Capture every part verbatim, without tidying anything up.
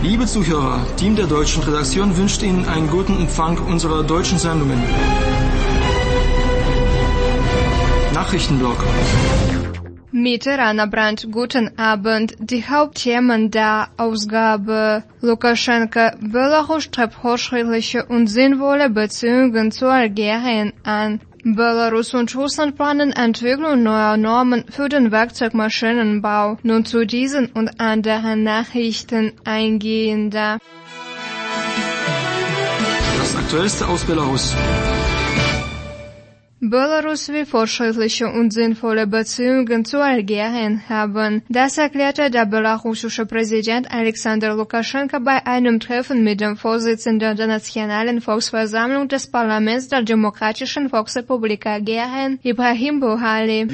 Liebe Zuhörer, Team der deutschen Redaktion wünscht Ihnen einen guten Empfang unserer deutschen Sendungen. Nachrichtenblock. Mit Rana Brandt, guten Abend. Die Hauptthemen der Ausgabe: Lukaschenka, Belarus strebt fortschrittliche und sinnvolle Beziehungen zu Algerien an. Belarus und Russland planen Entwicklung neuer Normen für den Werkzeugmaschinenbau. Nun zu diesen und anderen Nachrichten eingehender. Das Aktuellste aus Belarus. Belarus will fortschrittliche und sinnvolle Beziehungen zu Algerien haben. Das erklärte der belarussische Präsident Alexander Lukaschenka bei einem Treffen mit dem Vorsitzenden der Nationalen Volksversammlung des Parlaments der Demokratischen Volksrepublik Algerien, Ibrahim Buhali.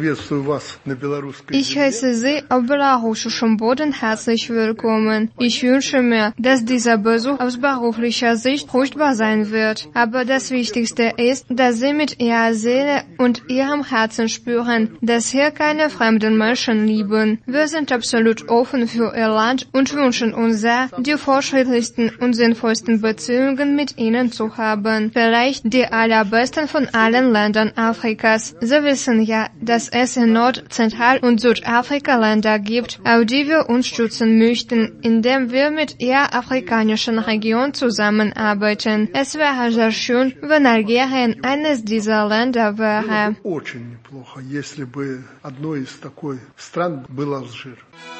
Ich heiße Sie auf belarussischem Boden herzlich willkommen. Ich wünsche mir, dass dieser Besuch aus beruflicher Sicht fruchtbar sein wird. Aber das Wichtigste ist, dass Sie mit Ihrer Seele und ihrem Herzen spüren, dass hier keine fremden Menschen leben. Wir sind absolut offen für ihr Land und wünschen uns sehr, die fortschrittlichsten und sinnvollsten Beziehungen mit ihnen zu haben. Vielleicht die allerbesten von allen Ländern Afrikas. Sie wissen ja, dass es in Nord-, Zentral- und Südafrika Länder gibt, auf die wir uns stützen möchten, indem wir mit der afrikanischen Region zusammenarbeiten. Es wäre sehr schön, wenn Algerien eines dieser Länder wäre. Очень неплохо, если бы одной из такой стран был Алжир.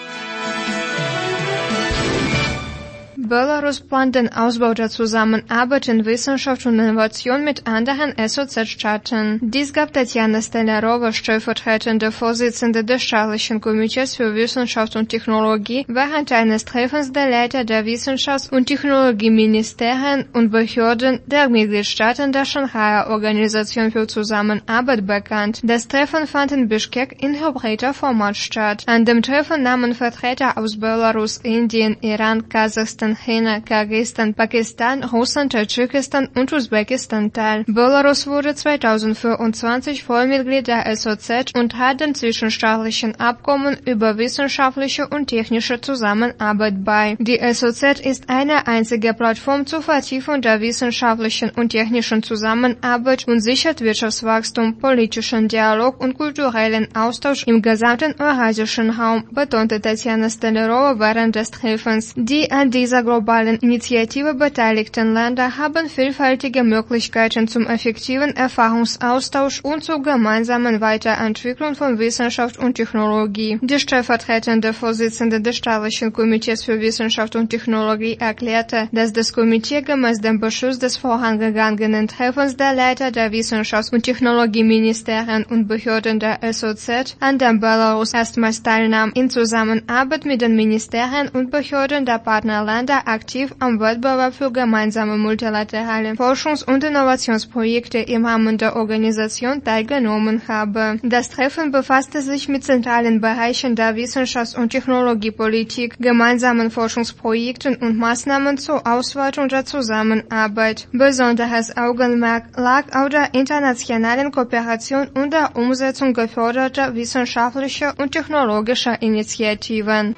Belarus plant den Ausbau der Zusammenarbeit in Wissenschaft und Innovation mit anderen S O Z-Staaten. Dies gab Tatjana Stolarova, stellvertretende Vorsitzende des Staatlichen Komitees für Wissenschaft und Technologie, während eines Treffens der Leiter der Wissenschafts- und Technologieministerien und Behörden der Mitgliedstaaten der Shanghaier Organisation für Zusammenarbeit bekannt. Das Treffen fand in Bischkek in hybrider Format statt. An dem Treffen nahmen Vertreter aus Belarus, Indien, Iran, Kasachstan, China, Kirgisistan, Pakistan, Russland, Tadschikistan und Usbekistan teil. Belarus wurde zweitausendvierundzwanzig Vollmitglied der S O Z und hat dem zwischenstaatlichen Abkommen über wissenschaftliche und technische Zusammenarbeit bei. Die S O Z ist eine einzige Plattform zur Vertiefung der wissenschaftlichen und technischen Zusammenarbeit und sichert Wirtschaftswachstum, politischen Dialog und kulturellen Austausch im gesamten eurasischen Raum, betonte Tatjana Stolarova während des Treffens. Die an dieser globalen Initiative beteiligten Länder haben vielfältige Möglichkeiten zum effektiven Erfahrungsaustausch und zur gemeinsamen Weiterentwicklung von Wissenschaft und Technologie. Die stellvertretende Vorsitzende des Staatlichen Komitees für Wissenschaft und Technologie erklärte, dass das Komitee gemäß dem Beschluss des vorangegangenen Treffens der Leiter der Wissenschafts- und Technologieministerien und Behörden der S O Z, an dem Belarus erstmals teilnahm, in Zusammenarbeit mit den Ministerien und Behörden der Partnerländer aktiv am Wettbewerb für gemeinsame multilaterale Forschungs- und Innovationsprojekte im Rahmen der Organisation teilgenommen habe. Das Treffen befasste sich mit zentralen Bereichen der Wissenschafts- und Technologiepolitik, gemeinsamen Forschungsprojekten und Maßnahmen zur Ausweitung der Zusammenarbeit. Besonderes Augenmerk lag auf der internationalen Kooperation und der Umsetzung geförderter wissenschaftlicher und technologischer Initiativen.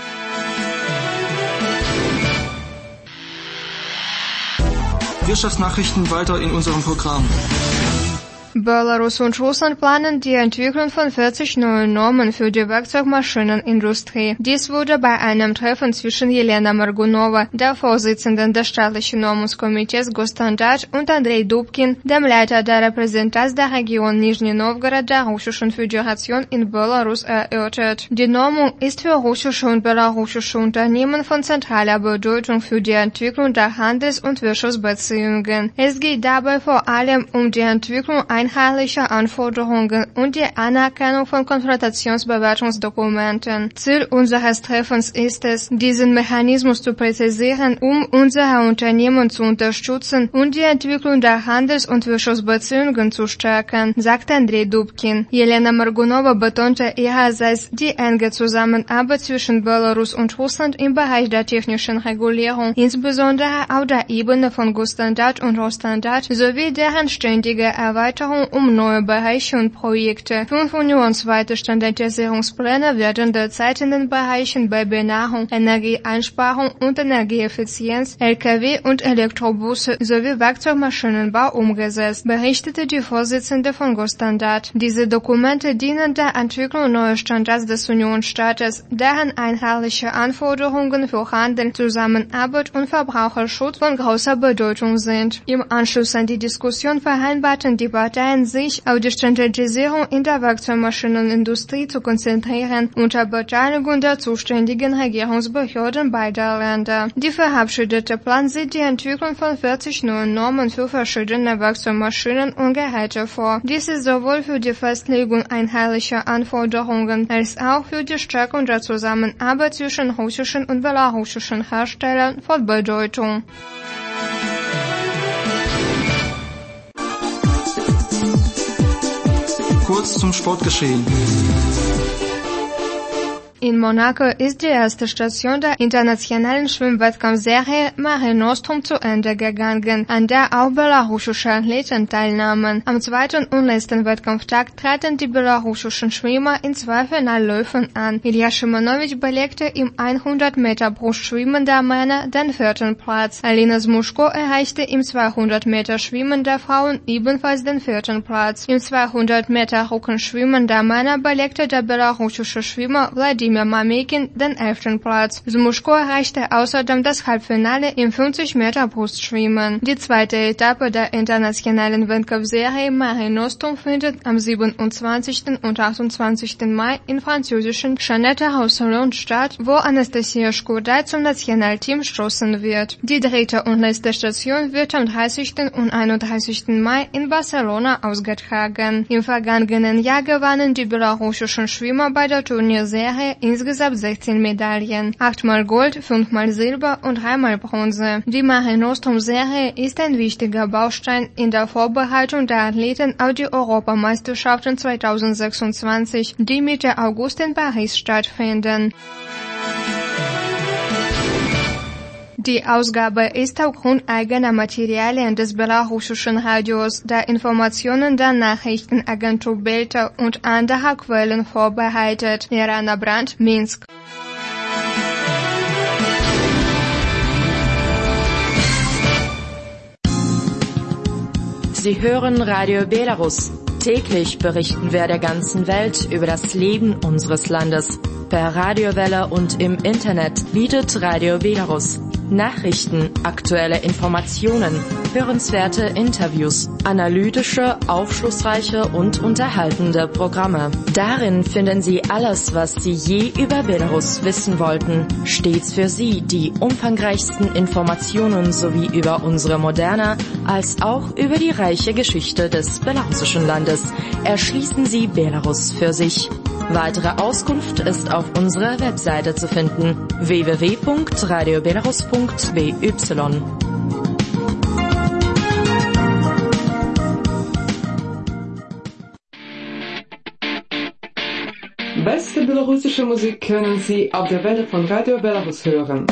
Wirtschaftsnachrichten weiter in unserem Programm. Belarus und Russland planen die Entwicklung von vierzig neuen Normen für die Werkzeugmaschinenindustrie. Dies wurde bei einem Treffen zwischen Jelena Margunova, der Vorsitzenden des Staatlichen Normungskomitees Gosstandart, und Andrei Dubkin, dem Leiter der Repräsentanz der Region Nizhny Novgorod der Russischen Föderation in Belarus, erörtert. Die Normung ist für russische und belarussische Unternehmen von zentraler Bedeutung für die Entwicklung der Handels- und Wirtschaftsbeziehungen. Es geht dabei vor allem um die Entwicklung einheitlicher Anforderungen und die Anerkennung von Konfrontationsbewertungsdokumenten. Ziel unseres Treffens ist es, diesen Mechanismus zu präzisieren, um unsere Unternehmen zu unterstützen und die Entwicklung der Handels- und Wirtschaftsbeziehungen zu stärken, sagte Andrei Dubkin. Jelena Margunova betonte ihrerseits die enge Zusammenarbeit zwischen Belarus und Russland im Bereich der technischen Regulierung, insbesondere auf der Ebene von Gosstandart und Rosstandart, sowie deren ständige Erweiterung Vereinbarung um neue Bereiche und Projekte. Fünf unionsweite Standardisierungspläne werden derzeit in den Bereichen Babynahrung, Energieeinsparung und Energieeffizienz, L K W und Elektrobusse sowie Werkzeugmaschinenbau umgesetzt, berichtete die Vorsitzende von Go-Standard. Diese Dokumente dienen der Entwicklung neuer Standards des Unionsstaates, deren einheitliche Anforderungen für Handel, Zusammenarbeit und Verbraucherschutz von großer Bedeutung sind. Im Anschluss an die Diskussion vereinbarten die Parteien, sich auf die Standardisierung in der Werkzeugmaschinenindustrie zu konzentrieren, unter Beteiligung der zuständigen Regierungsbehörden beider Länder. Die verabschiedete Plan sieht die Entwicklung von vierzig neuen Normen für verschiedene Werkzeugmaschinen und Geräte vor. Dies ist sowohl für die Festlegung einheitlicher Anforderungen als auch für die Stärkung der Zusammenarbeit zwischen russischen und belarussischen Herstellern von Bedeutung. Kurz zum Sportgeschehen. In Monaco ist die erste Station der internationalen Schwimmwettkampfserie Mare Nostrum zu Ende gegangen, an der auch belarussische Athleten teilnahmen. Am zweiten und letzten Wettkampftag traten die belarussischen Schwimmer in zwei Finalläufen an. Ilya Szymanowicz belegte im hundert Meter Brustschwimmen der Männer den vierten Platz. Alina Smushko erreichte im zweihundert Meter Schwimmen der Frauen ebenfalls den vierten Platz. Im zweihundert Meter Rückenschwimmen der Männer belegte der belarussische Schwimmer Wladimir Mamekin den elften Platz. Smushko erreichte außerdem das Halbfinale im fünfzig Meter Brustschwimmen. Die zweite Etappe der internationalen Wettkampfserie Mare Nostrum findet am siebenundzwanzigsten und achtundzwanzigsten Mai in französischen Chanette-Roussillon statt, wo Anastasia Shkurdai zum Nationalteam stoßen wird. Die dritte und letzte Station wird am dreißigsten und einunddreißigsten Mai in Barcelona ausgetragen. Im vergangenen Jahr gewannen die belarussischen Schwimmer bei der Turnierserie insgesamt sechzehn Medaillen, achtmal Gold, fünfmal Silber und dreimal Bronze. Die Mare Nostrum-Serie ist ein wichtiger Baustein in der Vorbereitung der Athleten auf die Europameisterschaften zweitausendsechsundzwanzig, die Mitte August in Paris stattfinden. Die Ausgabe ist aufgrund eigener Materialien des belarussischen Radios, der Informationen der Nachrichtenagentur Belta und anderer Quellen vorbereitet. Irana Brandt, Minsk. Sie hören Radio Belarus. Täglich berichten wir der ganzen Welt über das Leben unseres Landes. Per Radiowelle und im Internet bietet Radio Belarus Nachrichten, aktuelle Informationen, hörenswerte Interviews, analytische, aufschlussreiche und unterhaltende Programme. Darin finden Sie alles, was Sie je über Belarus wissen wollten. Stets für Sie die umfangreichsten Informationen sowie über unsere moderne als auch über die reiche Geschichte des belarussischen Landes. Erschließen Sie Belarus für sich. Weitere Auskunft ist auf unserer Webseite zu finden: w w w punkt radio belarus punkt b y. Beste belarussische Musik können Sie auf der Welle von Radio Belarus hören.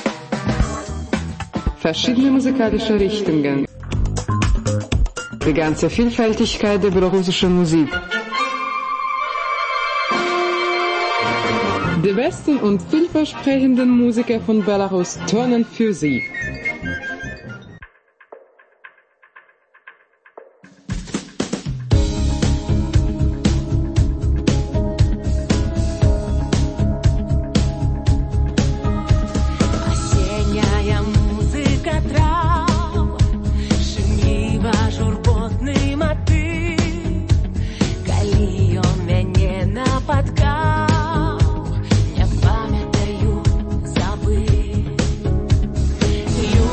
Verschiedene musikalische Richtungen. Die ganze Vielfältigkeit der belarussischen Musik. Die besten und vielversprechenden Musiker von Belarus turnen für Sie. You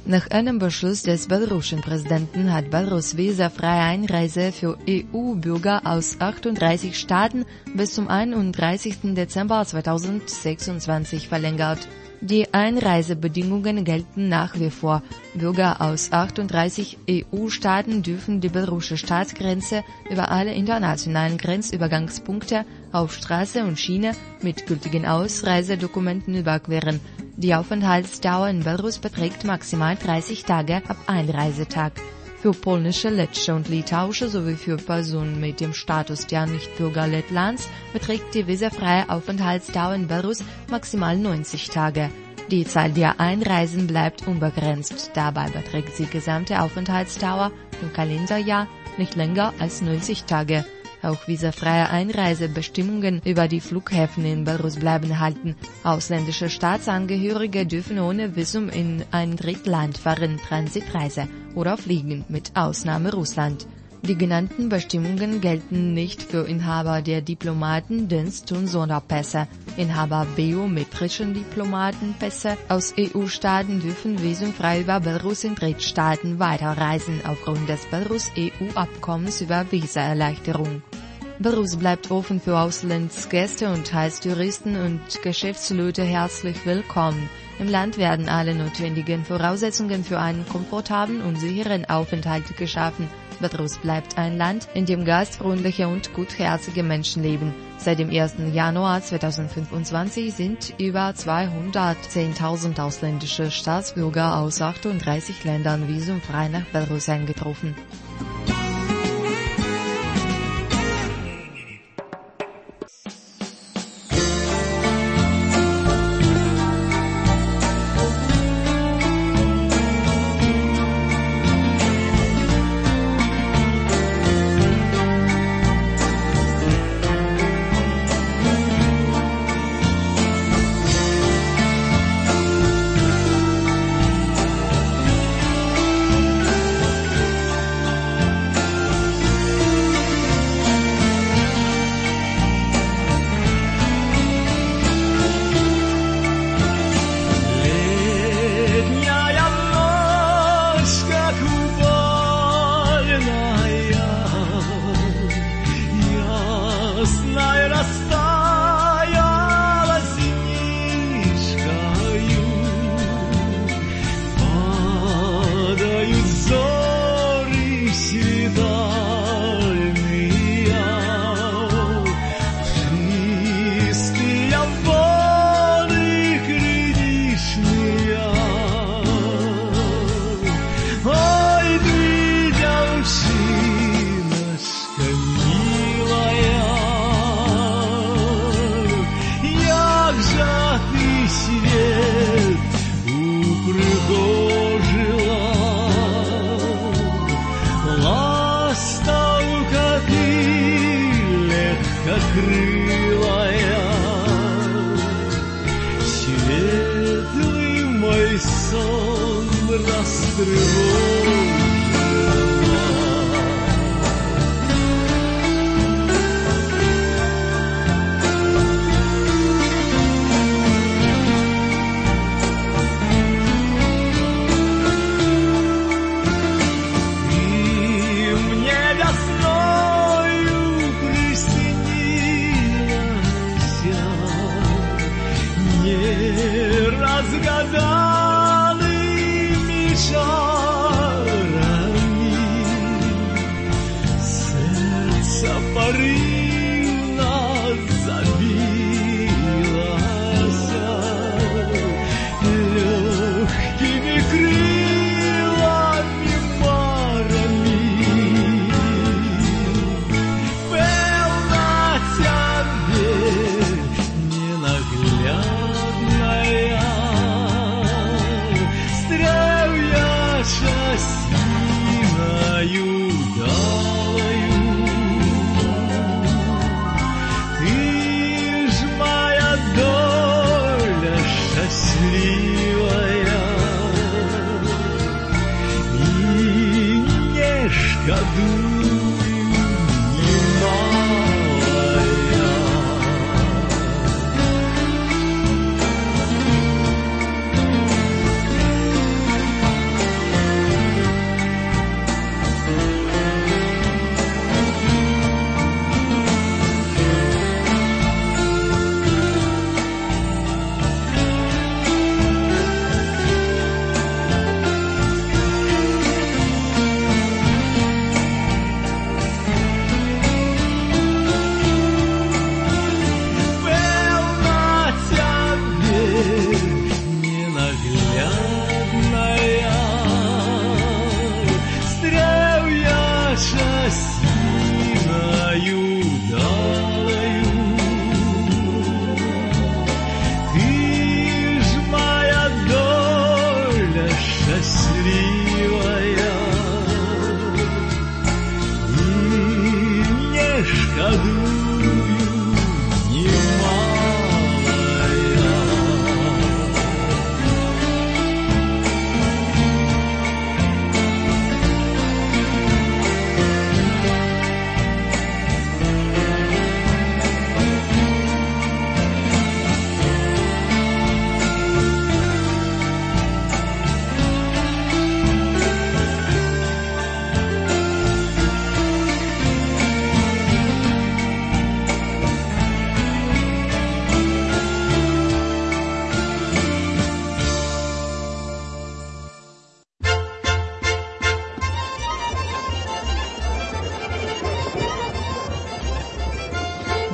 Nach einem Beschluss des belarussischen Präsidenten hat Belarus visafreie Einreise für E U-Bürger aus achtunddreißig Staaten bis zum einunddreißigsten Dezember zweitausendsechsundzwanzig verlängert. Die Einreisebedingungen gelten nach wie vor. Bürger aus achtunddreißig E U-Staaten dürfen die belarussische Staatsgrenze über alle internationalen Grenzübergangspunkte auf Straße und Schiene mit gültigen Ausreisedokumenten überqueren. Die Aufenthaltsdauer in Belarus beträgt maximal dreißig Tage ab Einreisetag. Für polnische, lettische und litauische sowie für Personen mit dem Status der Nichtbürger Lettlands beträgt die visafreie Aufenthaltsdauer in Belarus maximal neunzig Tage. Die Zahl der Einreisen bleibt unbegrenzt. Dabei beträgt die gesamte Aufenthaltsdauer im Kalenderjahr nicht länger als neunzig Tage. Auch visafreie Einreisebestimmungen über die Flughäfen in Belarus bleiben erhalten. Ausländische Staatsangehörige dürfen ohne Visum in ein Drittland fahren, Transitreise oder fliegen, mit Ausnahme Russland. Die genannten Bestimmungen gelten nicht für Inhaber der Diplomaten-, Dienst- und Sonderpässe. Inhaber biometrischen Diplomatenpässe aus E U-Staaten dürfen visumfrei über Belarus in Drittstaaten weiterreisen, aufgrund des Belarus-E U-Abkommens über Visaerleichterung. Belarus bleibt offen für Auslandsgäste und heißt Touristen und Geschäftsleute herzlich willkommen. Im Land werden alle notwendigen Voraussetzungen für einen komfortablen und sicheren Aufenthalt geschaffen. Belarus bleibt ein Land, in dem gastfreundliche und gutherzige Menschen leben. Seit dem ersten Januar zweitausendfünfundzwanzig sind über zweihundertzehntausend ausländische Staatsbürger aus achtunddreißig Ländern visumfrei nach Belarus eingetroffen.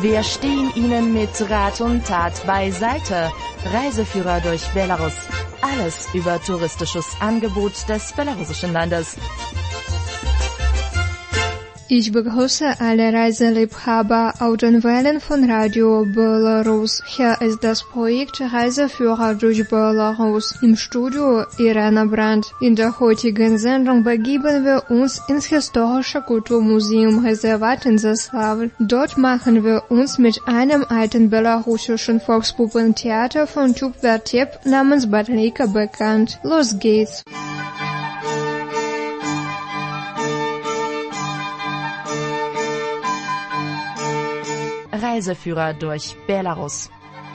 Wir stehen Ihnen mit Rat und Tat beiseite. Reiseführer durch Belarus. Alles über touristisches Angebot des belarussischen Landes. Ich begrüße alle Reiseliebhaber auf den Wellen von Radio Belarus. Hier ist das Projekt Reiseführer durch Belarus. Im Studio Irena Brandt. In der heutigen Sendung begeben wir uns ins historische Kulturmuseum Reservat in Zaslavl. Dort machen wir uns mit einem alten belarussischen Volkspuppentheater von Typ Vertep namens Batlejka bekannt. Los geht's! Reiseführer durch Belarus.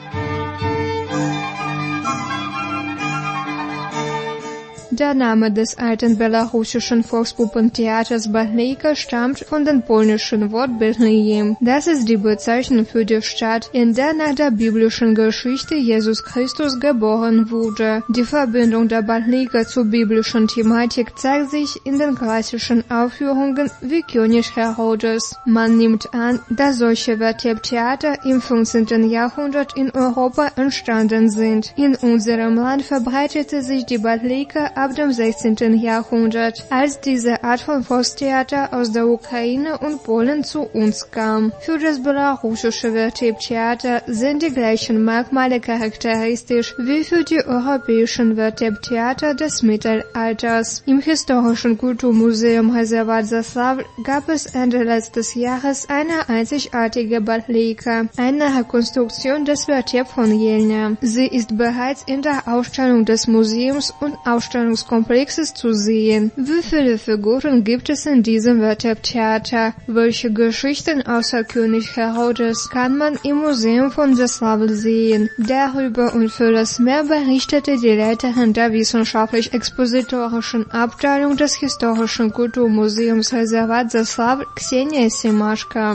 Der Name des alten belarussischen Volkspuppentheaters Batlejka stammt von dem polnischen Wort Bethlehem. Das ist die Bezeichnung für die Stadt, in der nach der biblischen Geschichte Jesus Christus geboren wurde. Die Verbindung der Batlejka zur biblischen Thematik zeigt sich in den klassischen Aufführungen wie König Herodes. Man nimmt an, dass solche Vertep-Theater im fünfzehnten Jahrhundert in Europa entstanden sind. In unserem Land verbreitete sich die Batlejka ab dem sechzehnten Jahrhundert, als diese Art von Volkstheater aus der Ukraine und Polen zu uns kam. Für das belarussische Vertep-Theater sind die gleichen Merkmale charakteristisch wie für die europäischen Vertep-Theater des Mittelalters. Im historischen Kulturmuseum Reservat Zaslavl gab es Ende letztes Jahres eine einzigartige Batlejka, eine Rekonstruktion des Vertep von Jelna. Sie ist bereits in der Ausstellung des Museums und Ausstellungskomplexes zu sehen. Wie viele Figuren gibt es in diesem Vertep-Theater? Welche Geschichten außer König Herodes kann man im Museum von Zaslavl sehen? Darüber und vieles mehr berichtete die Leiterin der wissenschaftlich-expositorischen Abteilung des historischen Kulturmuseums Reservat Zaslavl Ksenia Simaschka.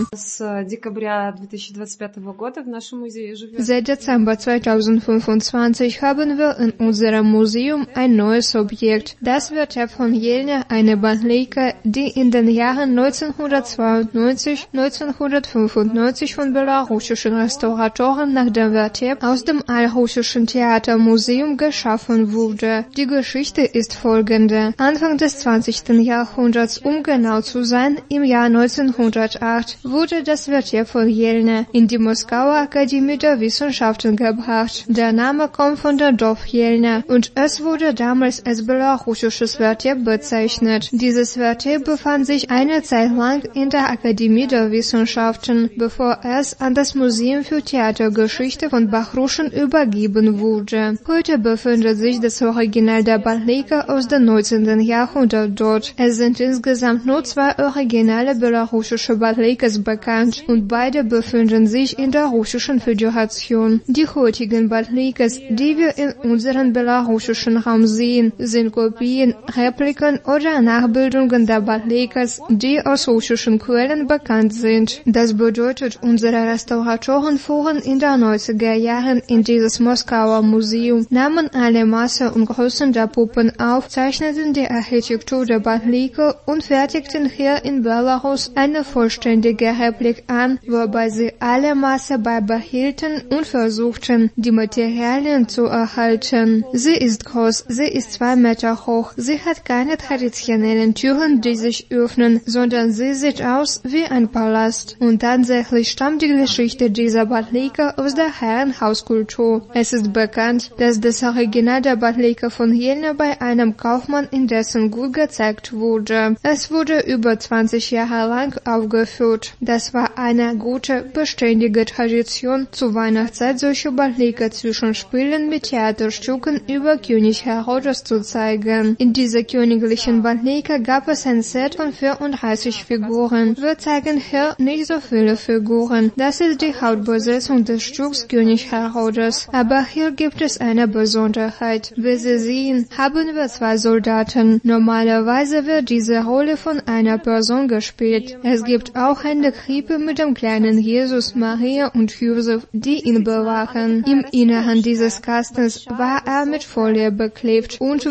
Seit Dezember zweitausendfünfundzwanzig haben wir in unserem Museum ein neues Objekt. Das Vertep von Jelna, eine Batlejka, die in den Jahren neunzehnhundertzweiundneunzig bis neunzehnhundertfünfundneunzig von belarussischen Restauratoren nach dem Vertep aus dem Allrussischen Theatermuseum geschaffen wurde. Die Geschichte ist folgende. Anfang des zwanzigsten Jahrhunderts, um genau zu sein, im Jahr neunzehnhundertacht, wurde das Vertep von Jelna in die Moskauer Akademie der Wissenschaften gebracht. Der Name kommt von der Dorf Jelna und es wurde damals als belarussisches Vertep bezeichnet. Dieses Vertep befand sich eine Zeit lang in der Akademie der Wissenschaften, bevor es an das Museum für Theatergeschichte von Bachruschen übergeben wurde. Heute befindet sich das Original der Batlejka aus dem neunzehnten Jahrhundert dort. Es sind insgesamt nur zwei originale belarussische Batlejkas bekannt und beide befinden sich in der Russischen Föderation. Die heutigen Batlejkas, die wir in unserem belarussischen Raum sehen, sind Kopien, Repliken oder Nachbildungen der Batlejkas, die aus russischen Quellen bekannt sind. Das bedeutet, unsere Restauratoren fuhren in den neunziger Jahren in dieses Moskauer Museum, nahmen alle Maße und Größen der Puppen auf, zeichneten die Architektur der Batlejka und fertigten hier in Belarus eine vollständige Replik an, wobei sie alle Maße beibehielten und versuchten, die Materialien zu erhalten. Sie ist groß, sie ist zwei Meter hoch, sie hat keine traditionellen Türen, die sich öffnen, sondern sie sieht aus wie ein Palast. Und tatsächlich stammt die Geschichte dieser Batlejka aus der Herrenhauskultur. Es ist bekannt, dass das Original der Batlejka von Jelna bei einem Kaufmann in dessen Gut gezeigt wurde. Es wurde über zwanzig Jahre lang aufgeführt. Das war eine gute, beständige Tradition, zur Weihnachtszeit solche Batlejka zwischen Spielen mit Theaterstücken über König Herodes zu zeigen. In dieser königlichen Batlejka gab es ein Set von vierunddreißig Figuren. Wir zeigen hier nicht so viele Figuren. Das ist die Hauptbesetzung des Stücks König Herodes. Aber hier gibt es eine Besonderheit. Wie Sie sehen, haben wir zwei Soldaten. Normalerweise wird diese Rolle von einer Person gespielt. Es gibt auch eine Krippe mit dem kleinen Jesus, Maria und Josef, die ihn bewachen. Im Inneren dieses Kastens war er mit Folie beklebt und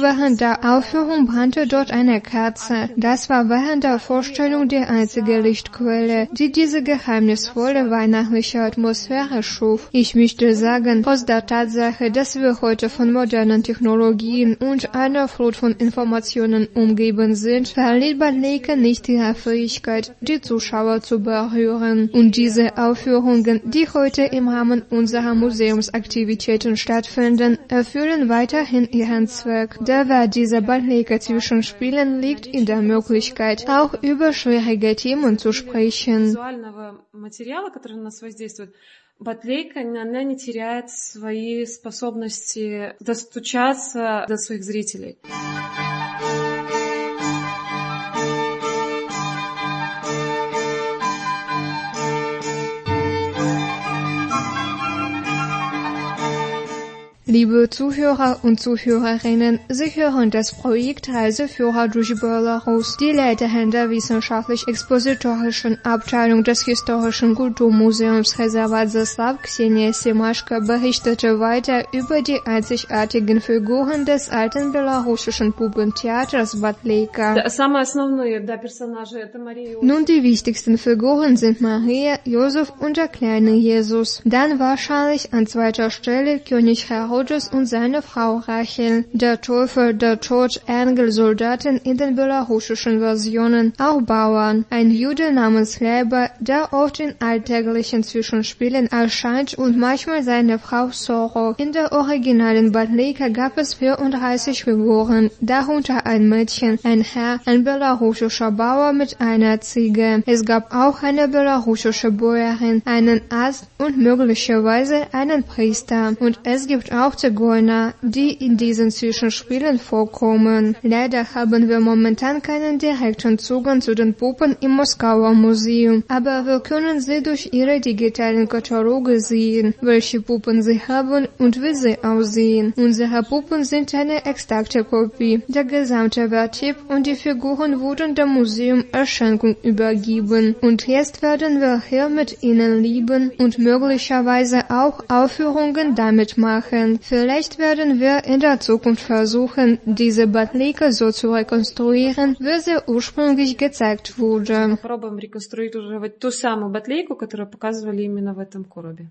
während der Aufführung brannte dort eine Kerze. Das war während der Vorstellung die einzige Lichtquelle, die diese geheimnisvolle weihnachtliche Atmosphäre schuf. Ich möchte sagen, trotz der Tatsache, dass wir heute von modernen Technologien und einer Flut von Informationen umgeben sind, verliert Bad Laeken nicht ihre Fähigkeit, die Zuschauer zu berühren. Und diese Aufführungen, die heute im Rahmen unserer Museumsaktivitäten stattfinden, erfüllen weiterhin ihren Zweck. Der Wert dieser Bad Laeken Zwischenspielen liegt in der Möglichkeit, auch über schwierige Themen zu sprechen. Bad Laeken, она не теряет свои способности достучаться до своих зрителей. Liebe Zuhörer und Zuhörerinnen, Sie hören das Projekt Reiseführer durch Belarus. Die Leiterin der wissenschaftlich-expositorischen Abteilung des Historischen Kulturmuseums Reservat Zaslav, Ksenia Simaschka, berichtete weiter über die einzigartigen Figuren des alten belarussischen Puppentheaters Bad Laeken. Nun, die wichtigsten Figuren sind Maria, Josef und der kleine Jesus. Dann wahrscheinlich an zweiter Stelle König Herodes und seine Frau Rachel, der Teufel, der Tod, Engel, Soldaten in den belarussischen Versionen, auch Bauern, ein Jude namens Leiber, der oft in alltäglichen Zwischenspielen erscheint und manchmal seine Frau Soro. In der originalen Bad Laeken gab es vierunddreißig Figuren, darunter ein Mädchen, ein Herr, ein belarussischer Bauer mit einer Ziege. Es gab auch eine belarussische Bäuerin, einen Arzt und möglicherweise einen Priester. Und es gibt auch Zigeuner, die in diesen Zwischenspielen vorkommen. Leider haben wir momentan keinen direkten Zugang zu den Puppen im Moskauer Museum, aber wir können sie durch ihre digitalen Kataloge sehen, welche Puppen sie haben und wie sie aussehen. Unsere Puppen sind eine exakte Kopie. Der gesamte Vertip und die Figuren wurden dem Museum als Schenkung übergeben. Und jetzt werden wir hier mit ihnen leben und möglicherweise auch Aufführungen damit machen. Vielleicht werden wir in der Zukunft versuchen, diese Bad Laeken so zu rekonstruieren, wie sie ursprünglich gezeigt wurde. Попробуем реконструировать ту самую Bad Laeken, которую показывали именно в этом коробе.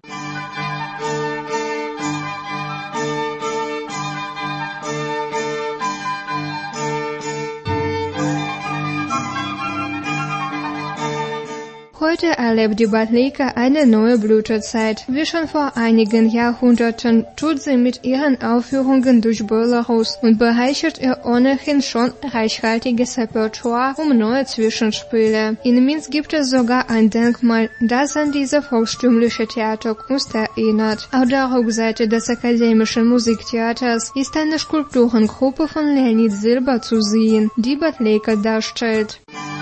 Heute erlebt die Bad Laeken eine neue Blütezeit. Wie schon vor einigen Jahrhunderten tut sie mit ihren Aufführungen durch Belarus und bereichert ihr ohnehin schon reichhaltiges Repertoire um neue Zwischenspiele. In Minsk gibt es sogar ein Denkmal, das an diese volkstümliche Theaterkunst erinnert. Auf der Rückseite des Akademischen Musiktheaters ist eine Skulpturengruppe von Leonid Silber zu sehen, die Bad Laeken darstellt.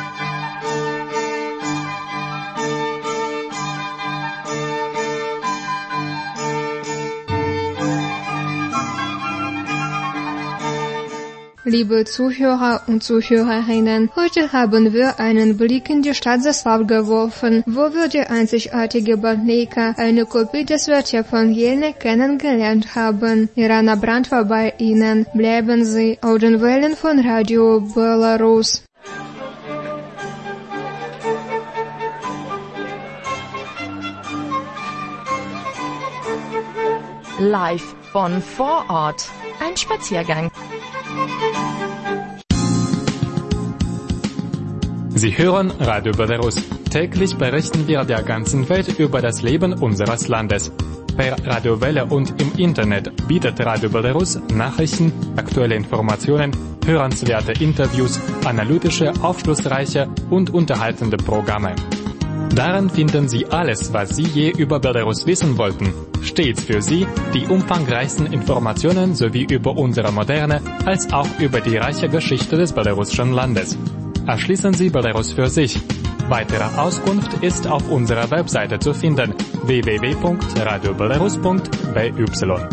Liebe Zuhörer und Zuhörerinnen, heute haben wir einen Blick in die Stadt Zaslav geworfen, wo wir die einzigartige Bad Laeken, eine Kopie des Vertip von Jelne, kennengelernt haben. Irana Brandt war bei Ihnen. Bleiben Sie auf den Wellen von Radio Belarus. Live von vor Ort. Ein Spaziergang. Sie hören Radio Belarus. Täglich berichten wir der ganzen Welt über das Leben unseres Landes. Per Radiowelle und im Internet bietet Radio Belarus Nachrichten, aktuelle Informationen, hörenswerte Interviews, analytische, aufschlussreiche und unterhaltende Programme. Darin finden Sie alles, was Sie je über Belarus wissen wollten. Stets für Sie die umfangreichsten Informationen sowie über unsere moderne als auch über die reiche Geschichte des belarussischen Landes. Erschließen Sie Belarus für sich. Weitere Auskunft ist auf unserer Webseite zu finden w w w punkt radio belarus punkt b y.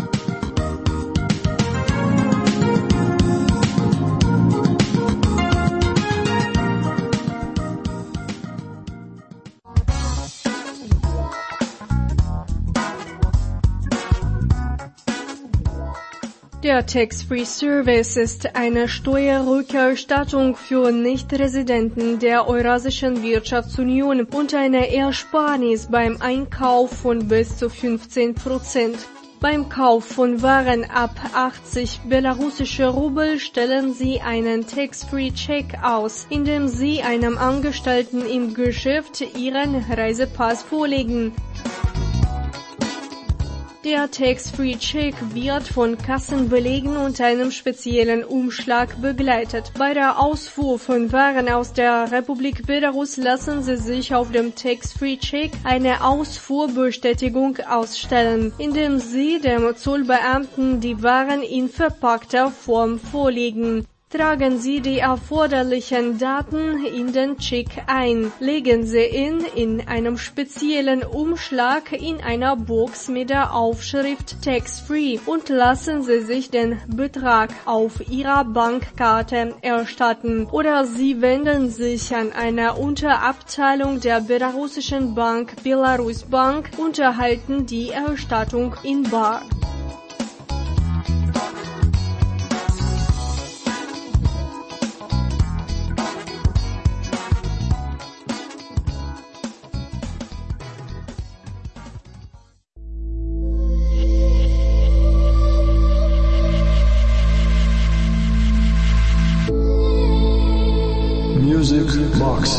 Der Tax-Free-Service ist eine Steuerrückerstattung für Nichtresidenten der Eurasischen Wirtschaftsunion und eine Ersparnis beim Einkauf von bis zu fünfzehn Prozent. Beim Kauf von Waren ab achtzig belarussische Rubel stellen Sie einen Tax-Free-Check aus, indem Sie einem Angestellten im Geschäft Ihren Reisepass vorlegen. Der Tax-Free-Check wird von Kassenbelegen und einem speziellen Umschlag begleitet. Bei der Ausfuhr von Waren aus der Republik Belarus lassen Sie sich auf dem Tax-Free-Check eine Ausfuhrbestätigung ausstellen, indem Sie dem Zollbeamten die Waren in verpackter Form vorlegen. Tragen Sie die erforderlichen Daten in den Check ein. Legen Sie ihn in einem speziellen Umschlag in einer Box mit der Aufschrift Tax-Free und lassen Sie sich den Betrag auf Ihrer Bankkarte erstatten. Oder Sie wenden sich an eine Unterabteilung der belarussischen Bank Belarus Bank und erhalten die Erstattung in bar. Music Box.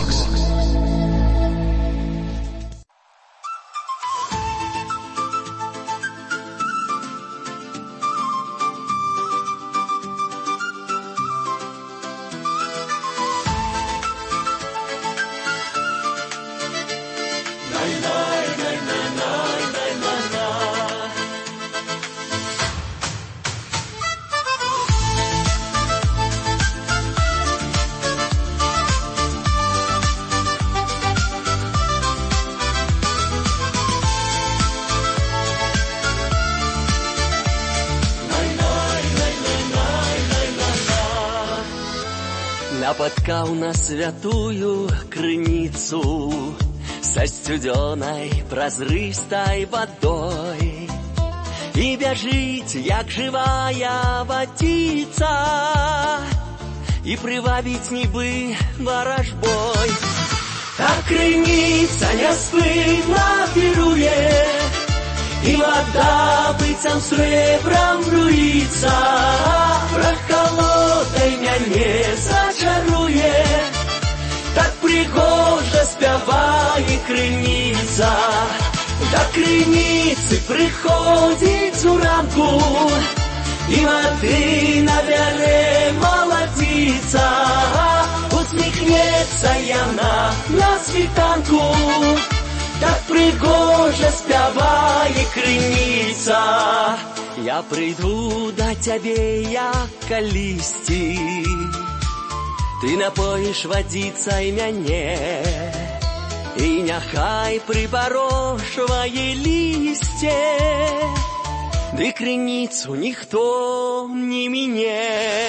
Напоткал на святую крыницу со студеной празрыстой водой, и бежит, як живая водица, и привабить нібы ворожбой. Так крыница неспынно пируе, и вода быцем сребром бруится, прохолодой мяне зачаруе. Так пригожа спявае крыніца, да крыніцы прыходзіць зранку, і вады набярэ маладзіца, усміхнецца яна на світанку. Так пригожа спявае крыніца. Я прыйду да цябе, як калісьці, ты напоіш вадзіцай мяне, і няхай прыпарошвае лісце, ды крыніцу ніхто не міне.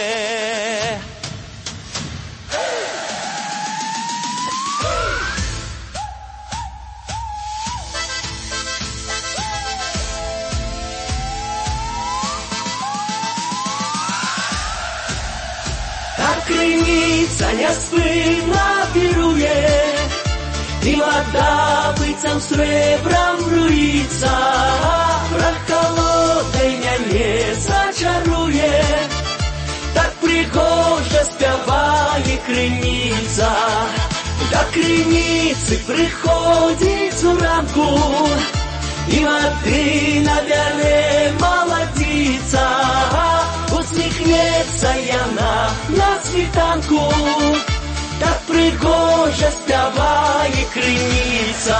Крыніца няспынна піруе, і вода быццам срэбрам бруіцца, прахалодой мяне зачаруе. Так пригожа спявае крыніца, да крыніцы прыходзіць зранку, і вады набярэ маладзіца, усміхнецца яна на світанку. Так пригожа спявае крыніца.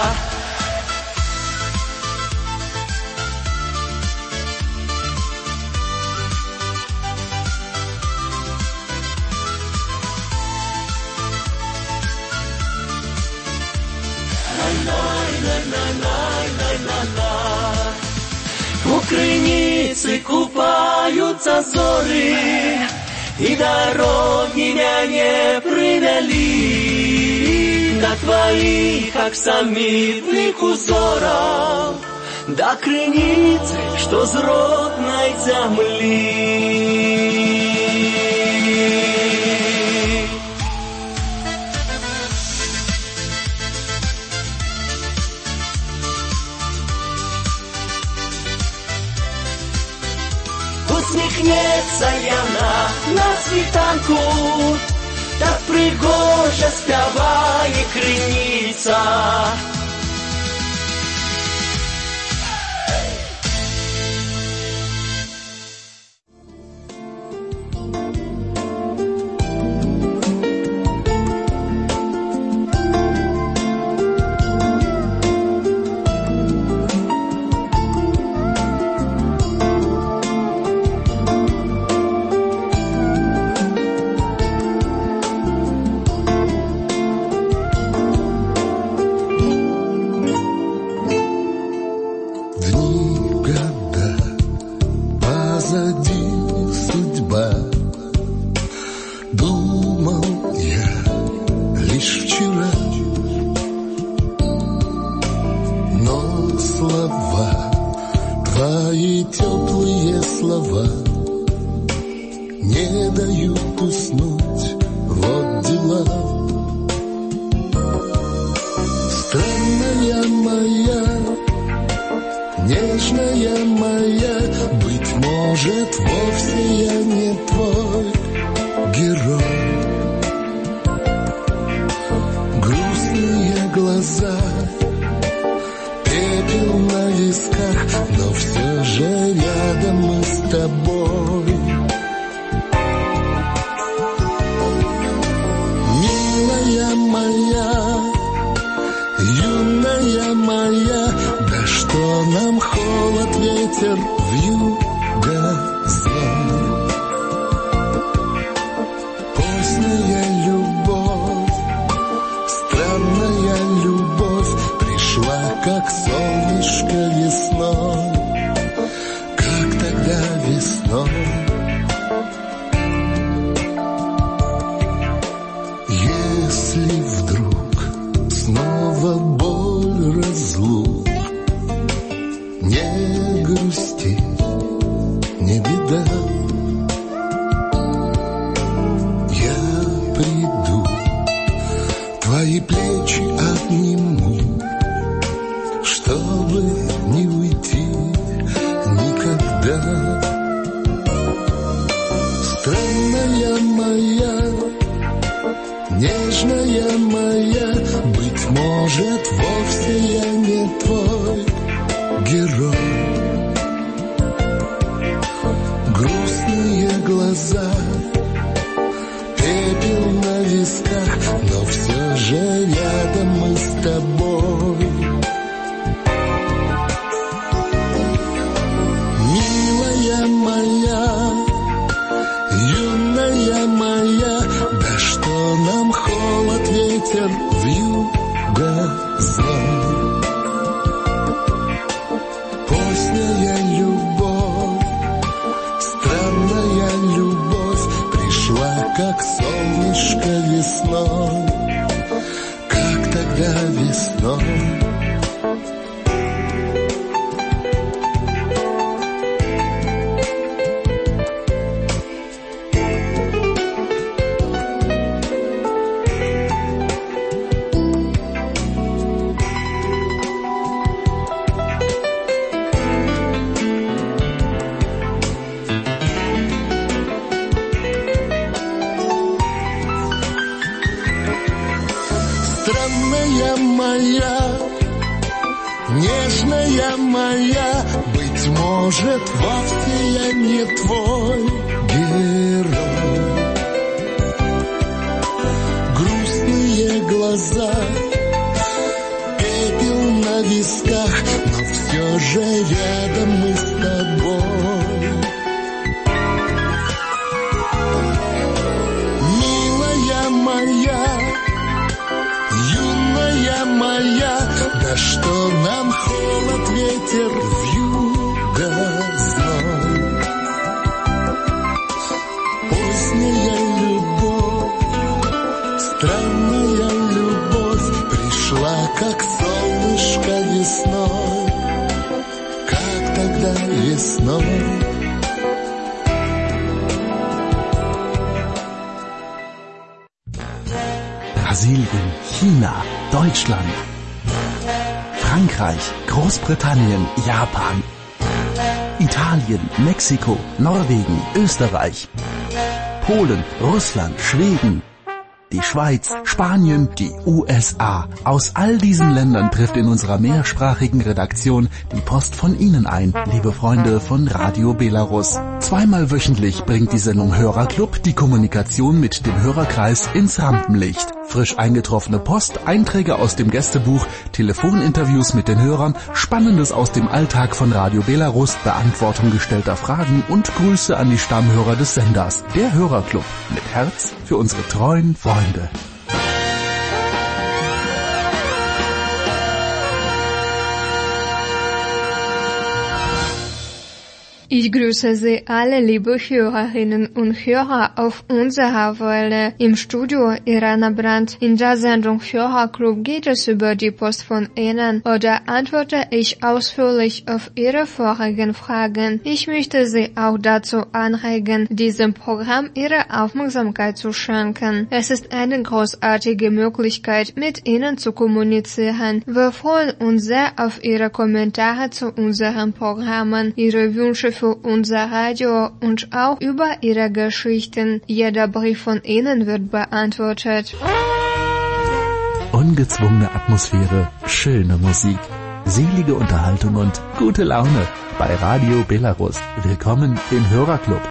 У крыніцы купаюцца зоры, і дарогі мяне прывялі да тваіх аксамітных узораў, до крыніцы, што з роднай зямлі. Усміхнецца яна на світанку, так прыгожа спявае крыніца. Странная моя, нежная моя, быть может, вовсе я не твой герой. Грустные глаза, пепел на висках, но все же рядом мы с тобой. Милая моя, юная моя, да что нам холод, ветер, вьюга, зной. Поздняя любовь, странная любовь, пришла, как солнышко весной. Brasilien, China, Deutschland, Frankreich, Großbritannien, Japan, Italien, Mexiko, Norwegen, Österreich, Polen, Russland, Schweden, die Schweiz, Spanien, die U S A. Aus all diesen Ländern trifft in unserer mehrsprachigen Redaktion die Post von Ihnen ein, liebe Freunde von Radio Belarus. Zweimal wöchentlich bringt die Sendung Hörerclub die Kommunikation mit dem Hörerkreis ins Rampenlicht. Frisch eingetroffene Post, Einträge aus dem Gästebuch, Telefoninterviews mit den Hörern, Spannendes aus dem Alltag von Radio Belarus, Beantwortung gestellter Fragen und Grüße an die Stammhörer des Senders. Der Hörerclub mit Herz für unsere treuen Freunde. Ich grüße Sie alle, liebe Hörerinnen und Hörer, auf unserer Welle. Im Studio Irana Brandt. In der Sendung Hörerclub geht es über die Post von Ihnen oder antworte ich ausführlich auf Ihre vorigen Fragen. Ich möchte Sie auch dazu anregen, diesem Programm Ihre Aufmerksamkeit zu schenken. Es ist eine großartige Möglichkeit, mit Ihnen zu kommunizieren. Wir freuen uns sehr auf Ihre Kommentare zu unseren Programmen, Ihre Wünsche für unser Radio und auch über Ihre Geschichten. Jeder Brief von Ihnen wird beantwortet. Ungezwungene Atmosphäre, schöne Musik, selige Unterhaltung und gute Laune bei Radio Belarus. Willkommen im Hörerclub.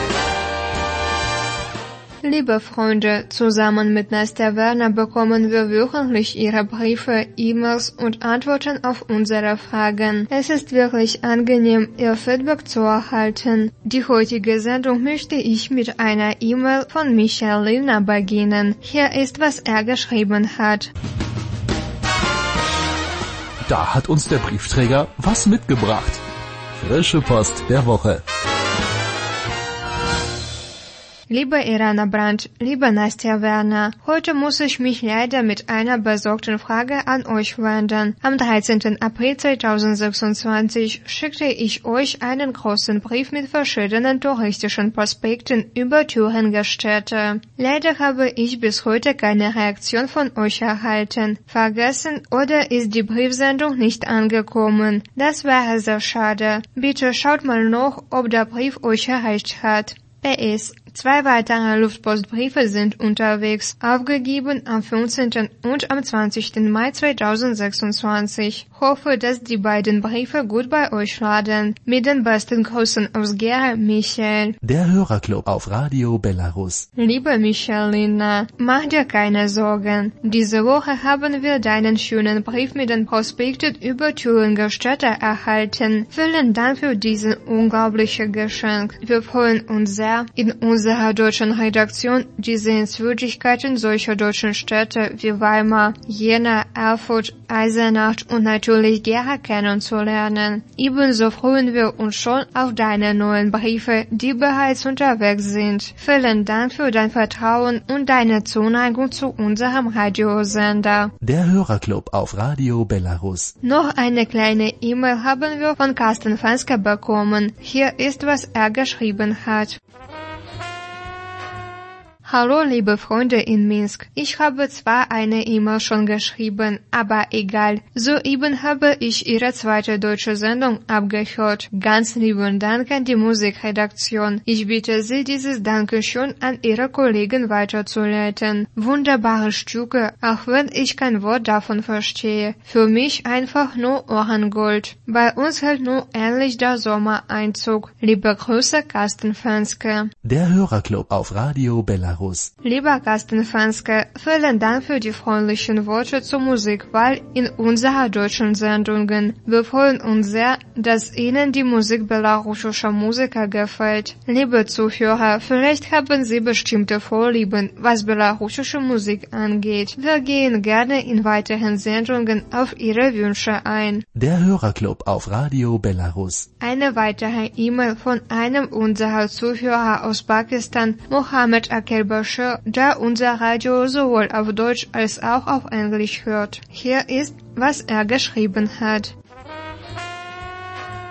Liebe Freunde, zusammen mit Nastja Werner bekommen wir wöchentlich Ihre Briefe, E-Mails und Antworten auf unsere Fragen. Es ist wirklich angenehm, Ihr Feedback zu erhalten. Die heutige Sendung möchte ich mit einer E-Mail von Michael Lina beginnen. Hier ist, was er geschrieben hat. Da hat uns der Briefträger was mitgebracht. Frische Post der Woche. Liebe Irana Brandt, liebe Nastja Werner, heute muss ich mich leider mit einer besorgten Frage an euch wenden. Am dreizehnten April zweitausendsechsundzwanzig schickte ich euch einen großen Brief mit verschiedenen touristischen Prospekten über Thüringer Städte. Leider habe ich bis heute keine Reaktion von euch erhalten. Vergessen oder ist die Briefsendung nicht angekommen? Das wäre sehr schade. Bitte schaut mal noch, ob der Brief euch erreicht hat. P S Zwei weitere Luftpostbriefe sind unterwegs, aufgegeben am fünfzehnten und am zwanzigsten Mai zweitausendsechsundzwanzig. Hoffe, dass die beiden Briefe gut bei euch laden. Mit den besten Grüßen aus Gera, Michael. Der Hörerclub auf Radio Belarus. Liebe Michalina, mach dir keine Sorgen. Diese Woche haben wir deinen schönen Brief mit den Prospekten über Thüringer Städte erhalten. Vielen Dank für diesen unglaublichen Geschenk. Wir freuen uns sehr, in unserer deutschen Redaktion die Sehenswürdigkeiten solcher deutschen Städte wie Weimar, Jena, Erfurt, Eisenach und natürlich Gera kennenzulernen. Ebenso freuen wir uns schon auf deine neuen Briefe, die bereits unterwegs sind. Vielen Dank für dein Vertrauen und deine Zuneigung zu unserem Radiosender. Der Hörerclub auf Radio Belarus. Noch eine kleine E-Mail haben wir von Carsten Fanske bekommen. Hier ist, was er geschrieben hat. Hallo liebe Freunde in Minsk. Ich habe zwar eine E-Mail schon geschrieben, aber egal. Soeben habe ich Ihre zweite deutsche Sendung abgehört. Ganz lieben Dank an die Musikredaktion. Ich bitte Sie, dieses Dankeschön an Ihre Kollegen weiterzuleiten. Wunderbare Stücke, auch wenn ich kein Wort davon verstehe. Für mich einfach nur Ohrengold. Bei uns hält nur ähnlich der Sommer Einzug. Liebe Grüße, Carsten Fanske. Der Hörerclub auf Radio Belarus. Lieber Carsten Fanske, vielen Dank für die freundlichen Worte zur Musikwahl in unserer deutschen Sendungen. Wir freuen uns sehr, dass Ihnen die Musik belarussischer Musiker gefällt. Liebe Zuhörer, vielleicht haben Sie bestimmte Vorlieben, was belarussische Musik angeht. Wir gehen gerne in weiteren Sendungen auf Ihre Wünsche ein. Der Hörerclub auf Radio Belarus. Eine weitere E-Mail von einem unserer Zuhörer aus Pakistan, Mohammed Akel Bashir, der unser Radio sowohl auf Deutsch als auch auf Englisch hört. Hier ist, was er geschrieben hat.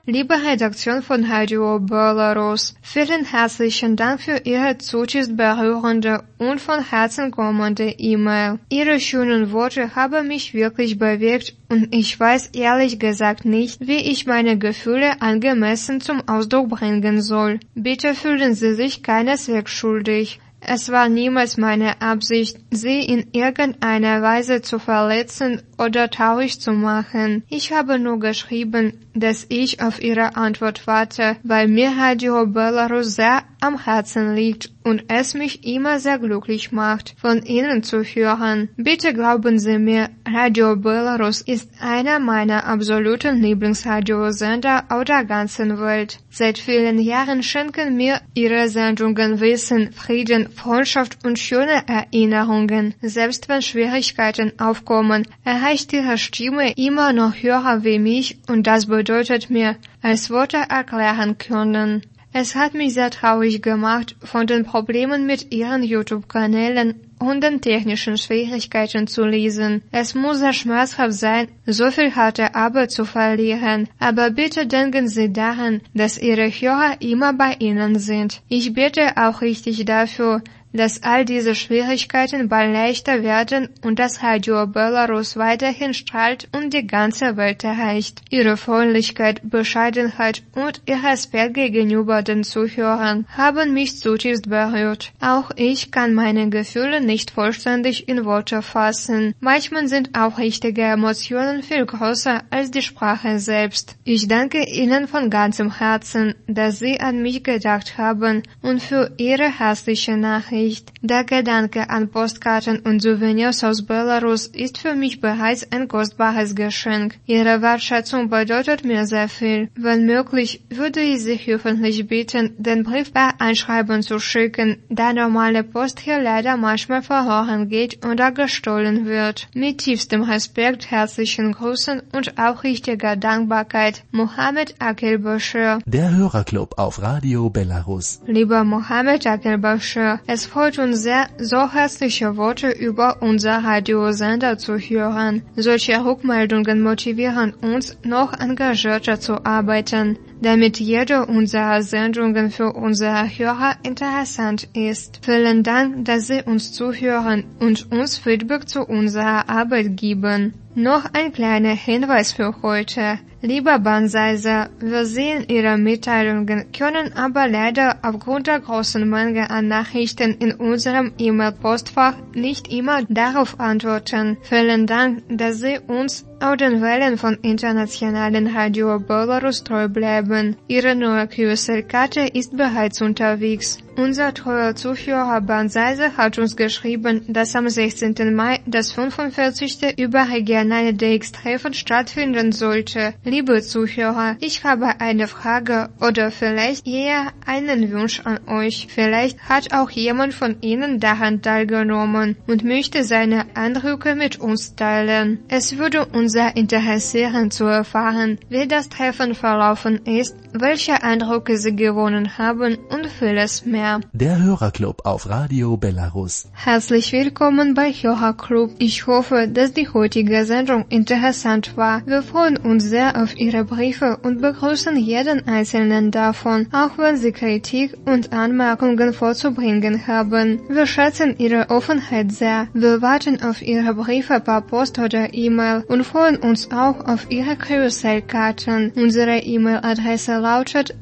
Liebe Redaktion von Radio Belarus, vielen herzlichen Dank für Ihre zutiefst berührende und von Herzen kommende E-Mail. Ihre schönen Worte haben mich wirklich bewegt und ich weiß ehrlich gesagt nicht, wie ich meine Gefühle angemessen zum Ausdruck bringen soll. Bitte fühlen Sie sich keineswegs schuldig. Es war niemals meine Absicht, Sie in irgendeiner Weise zu verletzen oder traurig zu machen. Ich habe nur geschrieben, dass ich auf Ihre Antwort warte, weil mir Radio Belarus sehr am Herzen liegt und es mich immer sehr glücklich macht, von Ihnen zu hören. Bitte glauben Sie mir, Radio Belarus ist einer meiner absoluten Lieblingsradiosender auf der ganzen Welt. Seit vielen Jahren schenken mir Ihre Sendungen Wissen, Frieden, Freundschaft und schöne Erinnerungen. Selbst wenn Schwierigkeiten aufkommen, erreicht Ihre Stimme immer noch Hörer wie mich und das bedeutet mir, als Worte erklären können. Es hat mich sehr traurig gemacht, von den Problemen mit Ihren YouTube-Kanälen und den technischen Schwierigkeiten zu lesen. Es muss sehr schmerzhaft sein, so viel harte Arbeit zu verlieren, aber bitte denken Sie daran, dass Ihre Hörer immer bei Ihnen sind. Ich bete auch richtig dafür, dass all diese Schwierigkeiten bald leichter werden und das Radio Belarus weiterhin strahlt und die ganze Welt erreicht. Ihre Freundlichkeit, Bescheidenheit und Ihr Respekt gegenüber den Zuhörern haben mich zutiefst berührt. Auch ich kann meine Gefühle nicht vollständig in Worte fassen. Manchmal sind auch richtige Emotionen viel größer als die Sprache selbst. Ich danke Ihnen von ganzem Herzen, dass Sie an mich gedacht haben und für Ihre herzliche Nachricht. Der Gedanke an Postkarten und Souvenirs aus Belarus ist für mich bereits ein kostbares Geschenk. Ihre Wertschätzung bedeutet mir sehr viel. Wenn möglich, würde ich Sie höflich bitten, den Brief per Einschreiben zu schicken, da normale Post hier leider manchmal verloren geht oder gestohlen wird. Mit tiefstem Respekt, herzlichen Grüßen und auch richtiger Dankbarkeit, Mohammed Akil Bashir. Der Hörerclub auf Radio Belarus. Lieber Mohammed Akil Bashir, es freut uns sehr, so herzliche Worte über unser Radiosender zu hören. Solche Rückmeldungen motivieren uns, noch engagierter zu arbeiten, damit jede unserer Sendungen für unsere Hörer interessant ist. Vielen Dank, dass Sie uns zuhören und uns Feedback zu unserer Arbeit geben. Noch ein kleiner Hinweis für heute. Lieber Banzaiser, wir sehen Ihre Mitteilungen, können aber leider aufgrund der großen Menge an Nachrichten in unserem E-Mail-Postfach nicht immer darauf antworten. Vielen Dank, dass Sie uns auf den Wellen von internationalen Radio Belarus treu bleiben. Ihre neue Q S L-Karte ist bereits unterwegs. Unser treuer Zuhörer Banzaiser hat uns geschrieben, dass am sechzehnten Mai das fünfundvierzigste überregionale D X-Treffen stattfinden sollte. Liebe Zuhörer, ich habe eine Frage oder vielleicht eher einen Wunsch an euch. Vielleicht hat auch jemand von Ihnen daran teilgenommen und möchte seine Eindrücke mit uns teilen. Es würde uns sehr interessieren zu erfahren, wie das Treffen verlaufen ist, welche Eindrücke Sie gewonnen haben und vieles mehr. Der Hörerclub auf Radio Belarus. Herzlich willkommen bei Hörerclub. Ich hoffe, dass die heutige Sendung interessant war. Wir freuen uns sehr auf Ihre Briefe und begrüßen jeden einzelnen davon, auch wenn Sie Kritik und Anmerkungen vorzubringen haben. Wir schätzen Ihre Offenheit sehr. Wir warten auf Ihre Briefe per Post oder E-Mail und freuen uns auch auf Ihre Q S L-Karten. Unsere E-Mail-Adresse lautet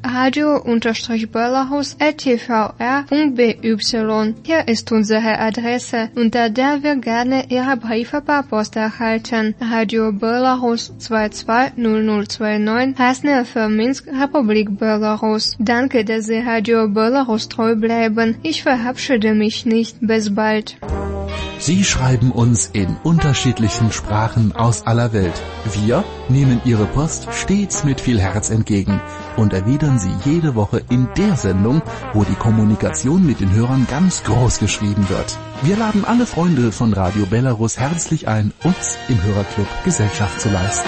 radio-belarus at t v r punkt b y. Hier ist unsere Adresse, unter der wir gerne Ihre Briefe per Post erhalten. Radio Belarus zwei zwei null null zwei neun, Krasnaya für Minsk, Republik Belarus. Danke, dass Sie Radio Belarus treu bleiben. Ich verabschiede mich nicht. Bis bald. Sie schreiben uns in unterschiedlichen Sprachen aus aller Welt. Wir nehmen Ihre Post stets mit viel Herz entgegen und erwidern sie jede Woche in der Sendung, wo die Kommunikation mit den Hörern ganz groß geschrieben wird. Wir laden alle Freunde von Radio Belarus herzlich ein, uns im Hörerclub Gesellschaft zu leisten.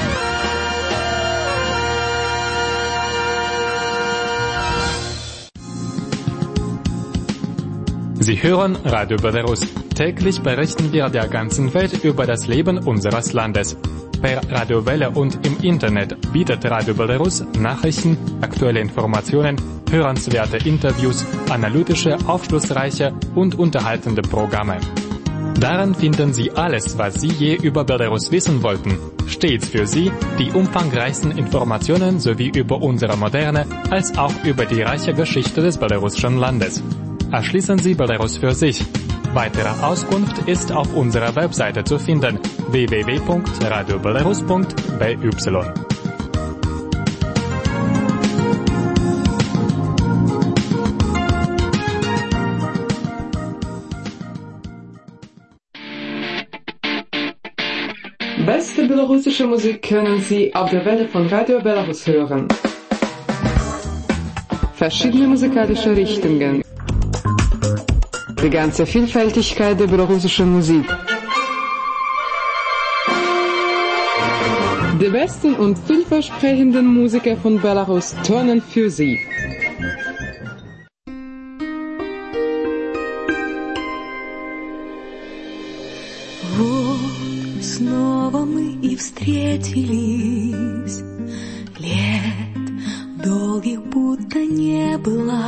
Sie hören Radio Belarus. Täglich berichten wir der ganzen Welt über das Leben unseres Landes. Per Radio Welle und im Internet bietet Radio Belarus Nachrichten, aktuelle Informationen, hörenswerte Interviews, analytische, aufschlussreiche und unterhaltende Programme. Darin finden Sie alles, was Sie je über Belarus wissen wollten. Stets für Sie die umfangreichsten Informationen sowie über unsere moderne als auch über die reiche Geschichte des belarussischen Landes. Erschließen Sie Belarus für sich. Weitere Auskunft ist auf unserer Webseite zu finden w w w punkt radio belarus punkt b y. Beste belarussische Musik können Sie auf der Welle von Radio Belarus hören. Verschiedene musikalische Richtungen. Die ganze Vielfältigkeit der belarussischen Musik. Die besten und vielversprechenden Musiker von Belarus turnen für Sie. Вот снова мы и встретились. Лет долгих будто не было.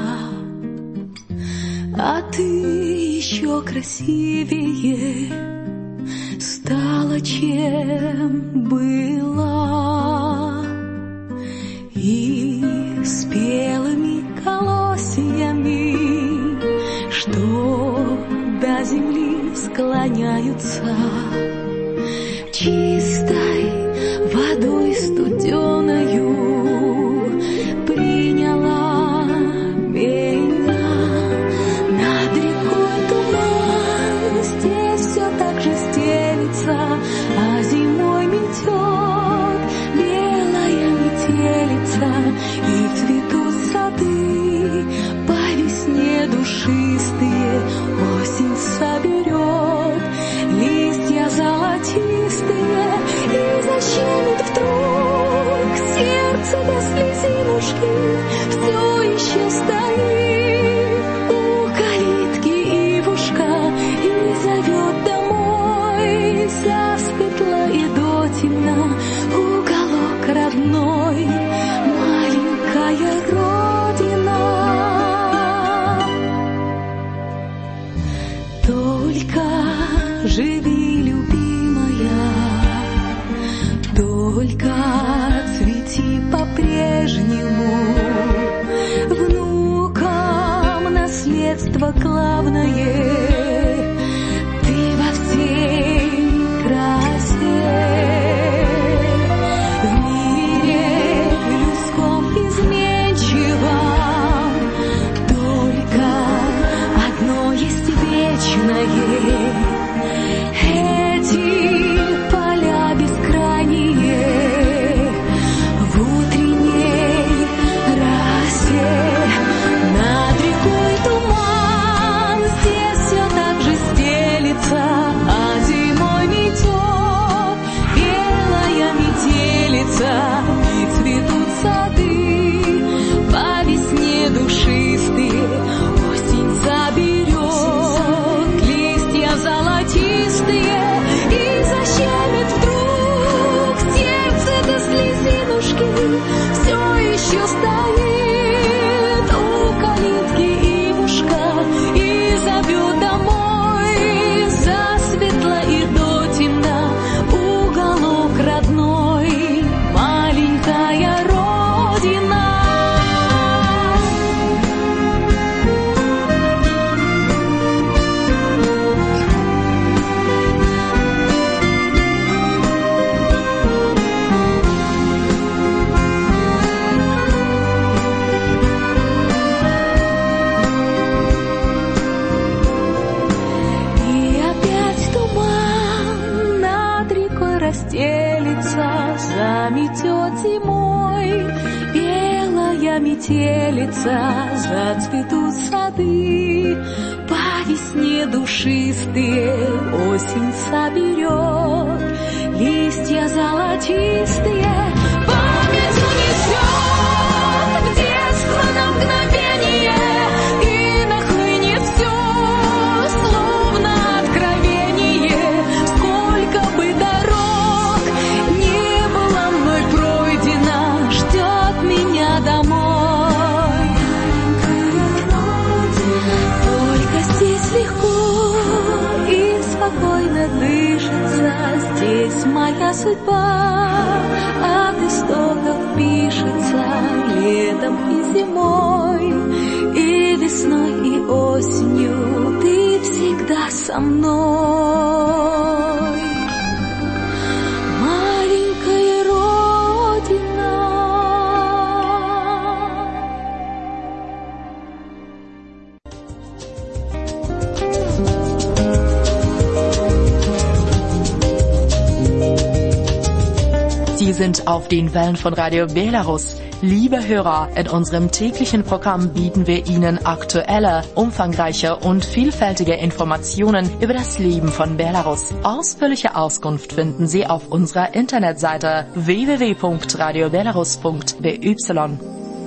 А ты еще красивее стала, чем была. И с белыми колосьями, что до земли склоняются, чистой водой студеною приняла меня. Над рекой туман, здесь все так же стелится, а зимой метет белая метелица, и цветут сады по весне душистые, осень соберет листья золотистые и защемит вдруг сердце до слезинушки. Все еще стоит у калитки Ивушка и зовет домой засветло и дотемно, уголок родной, маленькая родина. Только живи, любимая, только цвети по-прежнему, внукам наследство главное, ты во всей красе. В мире людском изменчивом только одно есть вечное. Эти поля бескрайние в утренней росе. Над рекой туман, здесь все так же стелится, а зимой метет белая метелица, и цветут сады по весне душистые, осень заберет листья золотистые и защемит вдруг сердце до слезинушки. Все еще стоит у калитки Ивушка и зовет домой засветло и дотемно, уголок родной, маленькая родина. И опять туман над рекой расстелится, заметет зимой белая метелица, зацветут сады по весне душистые, осень соберет листья золотистые. Память унесет в детство на мгновение и нахлынет все, словно откровение. Сколько бы дорог мне дышится, здесь моя судьба. От истоков пишется летом и зимой, и весной, и осенью ты всегда со мной. Маленькая Родина. Sie sind auf den Wellen von Radio Belarus. Liebe Hörer, in unserem täglichen Programm bieten wir Ihnen aktuelle, umfangreiche und vielfältige Informationen über das Leben von Belarus. Ausführliche Auskunft finden Sie auf unserer Internetseite w w w punkt radio belarus punkt b y.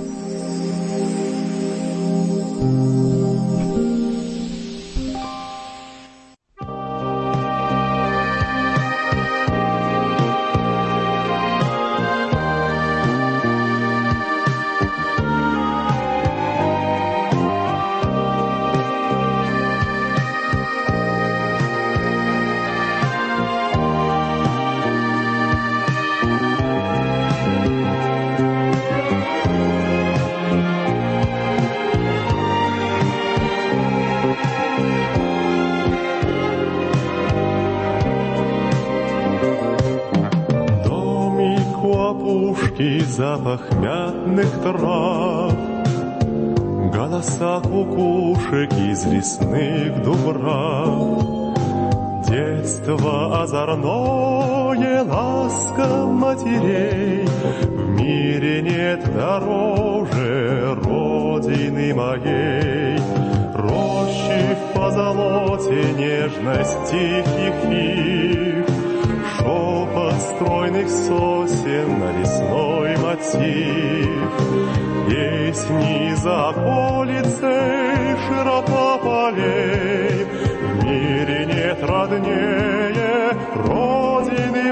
Запах мятных трав, голоса кукушек из лесных дубрав, детство озорное, ласка матерей. В мире нет дороже Родины моей. Рощи в позолоте, нежность тихих ив, шепот стройных сосен на лесной мотив. Песни за околицей, широта полей. В мире нет роднее Родины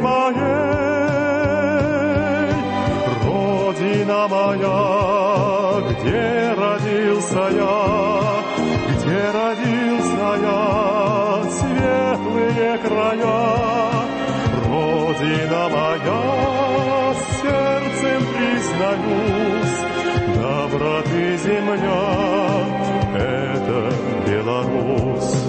моей. Родина моя, где родился я, где родился я, светлые края. Родина моя, сердцем признаюсь, доброты земля — это Беларусь.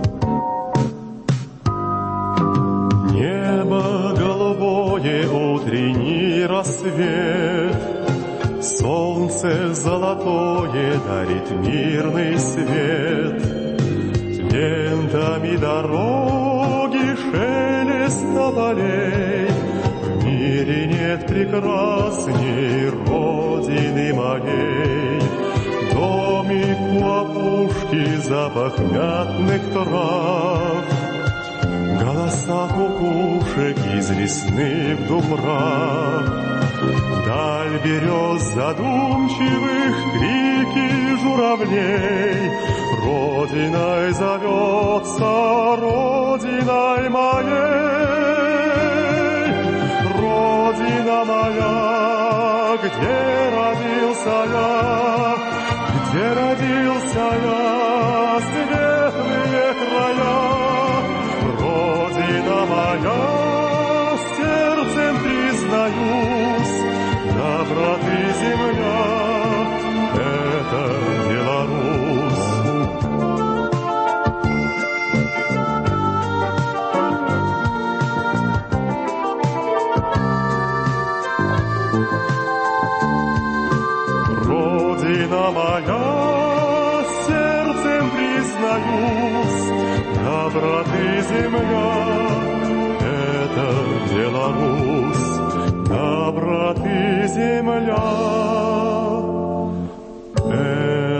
Небо голубое, утренний рассвет, солнце золотое дарит мирный свет. Лентами дороги шелест полей. В мире нет прекрасней Родины моей. Домик у опушки, запах мятных трав, голоса кукушек из лесных дубрав. Даль берез задумчивых, крики журавлей. Родиной зовется, Родиной моей. Родина моя, где родился я, где родился я, светлые края. Родина моя, сердцем признаюсь, доброты земля — это Беларусь. Родина моя, сердцем признаюсь, доброты земля — это Беларусь. Доброты земля — это